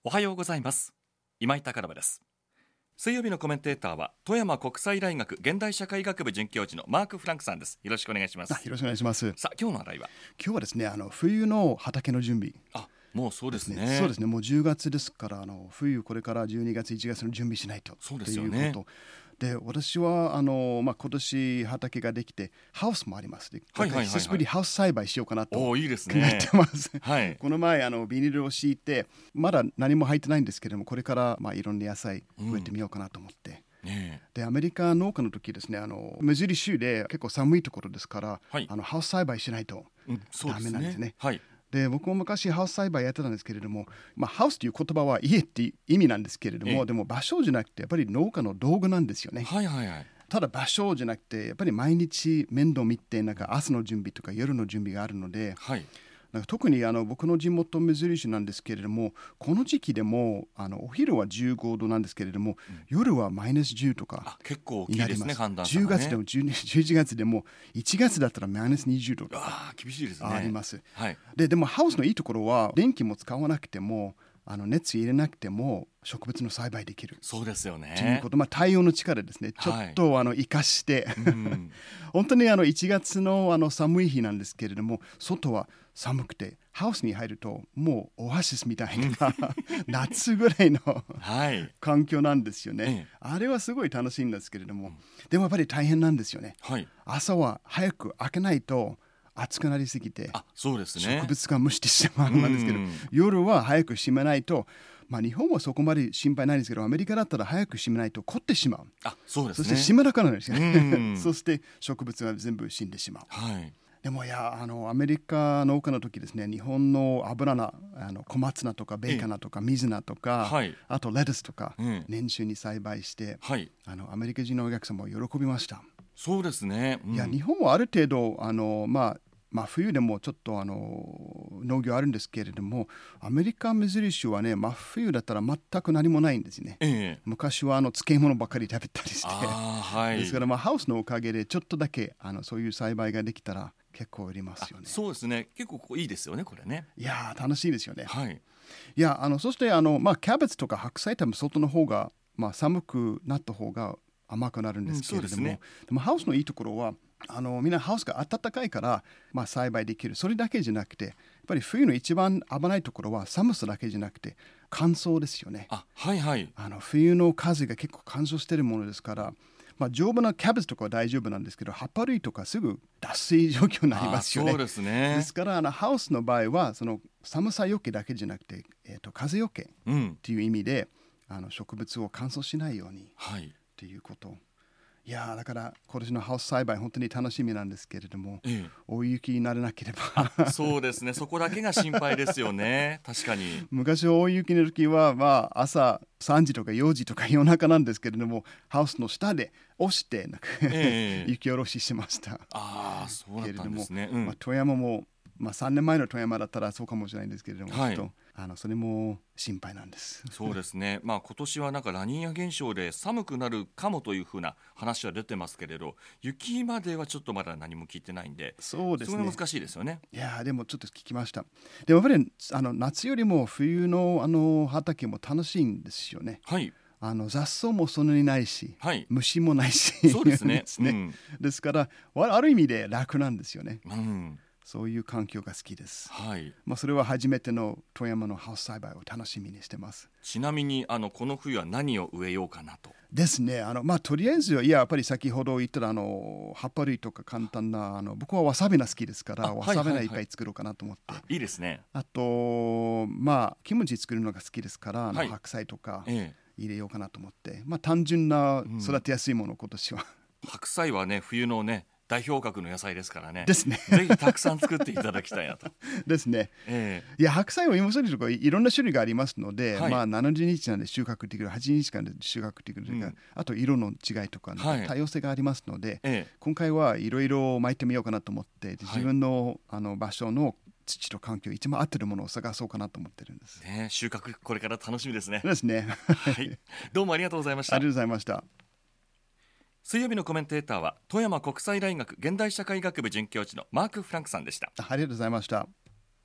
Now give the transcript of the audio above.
おはようございます。今井貴信です。水曜日のコメンテーターは富山国際大学現代社会学部准教授のマーク・フランクさんです。よろしくお願いします。 よろしくお願いします。 さあ、今日の話題は今日はですね、冬の畑の準備。 もうそうですね。 そうですね。もう10月ですから、冬これから12月1月の準備しないと。 そうですよね。 ということで、私は今年畑ができてハウスもあります。久しぶりにハウス栽培しようかなと考えてます。この前ビニールを敷いて、まだ何も入ってないんですけれども、これからいろんな野菜植えてみようかなと思って。でアメリカ農家の時ですね、ミズーリ州で結構寒いところですから、ハウス栽培しないとダメなんですね。で僕も昔ハウス栽培やってたんですけれども、ハウスという言葉は家っていう意味なんですけれども、でも場所じゃなくてやっぱり農家の道具なんですよね。ただ場所じゃなくてやっぱり毎日面倒見て、朝の準備とか夜の準備があるので、特に僕の地元ミズーリ州なんですけれども、この時期でもお昼は15度なんですけれども、夜はマイナス10とか結構大きいですね。寒暖差がね、10月でも11月でも1月だったらマイナス20度とか厳しいですね。 あります。でもハウスのいいところは電気も使わなくても熱入れなくても植物の栽培できる。 そうですよね。 ということ、太陽の力ですね。ちょっと生かして本当に1月の寒い日なんですけれども、外は寒くてハウスに入るともうオアシスみたいな夏ぐらいの環境なんですよね。あれはすごい楽しいんですけれども、でもやっぱり大変なんですよね。朝は早く開けないと暑くなりすぎて植物が蒸してしまうんですけど、夜は早く閉めないと、日本はそこまで心配ないんですけど、アメリカだったら早く閉めないと凝ってしまう。そして閉めなくなるんですよね。そして植物が全部死んでしまう。でもアメリカ農家の時ですね、日本の油菜、小松菜とかベイカナとか水菜とか、あとレタスとか、年中に栽培して、アメリカ人のお客様も喜びました。 そうですね。 日本はある程度冬でもちょっと農業あるんですけれども、アメリカミズーリ州はね、真冬だったら全く何もないんですね。昔は漬物ばかり食べたりして、ですからハウスのおかげでちょっとだけそういう栽培ができたら結構売りますよね。 そうですね。結構いいですよね、これね。 いや楽しいですよね。そしてキャベツとか白菜多分外の方が、寒くなった方が甘くなるんですけれども、でもハウスのいいところはみんなハウスが暖かいから、栽培できる。それだけじゃなくて、やっぱり冬の一番危ないところは寒さだけじゃなくて乾燥ですよね。冬の風が結構乾燥しているものですから、丈夫なキャベツとかは大丈夫なんですけど、葉っぱ類とかすぐ脱水状況になりますよね。ですからハウスの場合はその寒さよけだけじゃなくて、風よけっていう意味で、植物を乾燥しないようにっていうこと。だから今年のハウス栽培本当に楽しみなんですけれども、大雪にならなければそうですね。そこだけが心配ですよね。確かに昔大雪の時は、朝3時とか4時とか夜中なんですけれども、ハウスの下で押して雪下ろししました。 そうだったんですね。 富山も、3年前の富山だったらそうかもしれないんですけれども、それも心配なんです。 そうですね。今年はラニーニャ現象で寒くなるかもというふうな話は出てますけれど、雪まではちょっとまだ何も聞いてないんで、 そうですね、 それ難しいですよね。 でもちょっと聞きました。でもやっぱり夏よりも冬の畑も楽しいんですよね。雑草もそんなにないし、虫もないしそうですね。 ですからある意味で楽なんですよね。そういう環境が好きです。それは初めての富山のハウス栽培を楽しみにしてます。 ちなみにこの冬は何を植えようかなと。 ですね。とりあえずやっぱり先ほど言ったら葉っぱ類とか簡単な僕はわさび菜好きですから、わさび菜いっぱい作ろうかなと思って。 いいですね。 あとキムチ作るのが好きですから、白菜とか入れようかなと思って、単純な育てやすいもの今年は。 白菜はね、冬のね代表格の野菜ですからね。 ですね。 ぜひたくさん作っていただきたいなと。 ですね。白菜は芋処理とかいろんな種類がありますので、70日なんで収穫できる、8日間で収穫できる、あと色の違いとか多様性がありますので、今回はいろいろ巻いてみようかなと思って、自分の場所の土と環境一番合ってるものを探そうかなと思ってるんです。 収穫これから楽しみですね。 ですね。 どうもありがとうございました。 ありがとうございました。 水曜日のコメンテーターは富山国際大学現代社会学部准教授のマーク・フランクさんでした。 ありがとうございました。